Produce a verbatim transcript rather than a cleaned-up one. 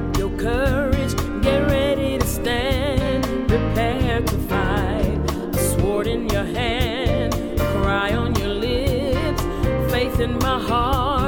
your courage, get ready to stand, prepare to fight, a sword in your hand, a cry on your lips, faith in my heart.